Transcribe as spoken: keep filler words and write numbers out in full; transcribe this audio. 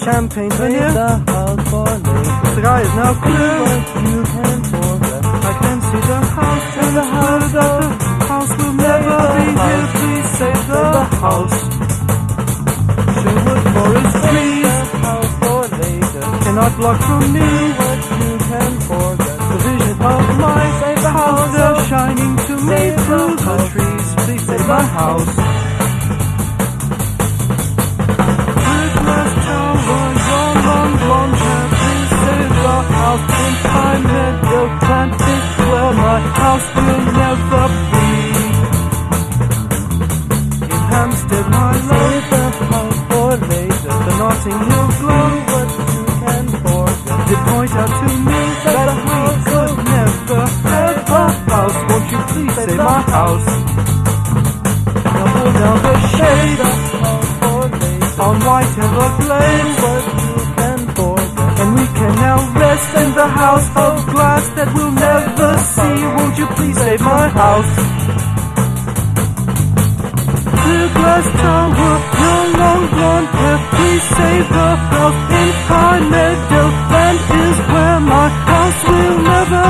champagne Save veneer. the house for later. The sky is now clear. But you can forget. I can see the house and the house that the house will never be here. Please save the house. Sherwood forest trees The house for later. cannot block from me But you can forget. the vision of my house. They're shining to me through the trees. Please save my house. Christmas tower, your long blonde hair. Please save the house. In my meadow plant is where my house will never be. In Hampstead, my love, Save the house for later. the Notting Hill glow But you can forget. did point out to me that we could never have a house. Won't you please save my house? Now pull down the shade The house for later. on White Everglades, But you can forget. and we can now rest in the house of glass that we'll never see. Won't you please save my house? Clear glass tower, your long blonde hair, please save the house. In high meadow land is where my house will never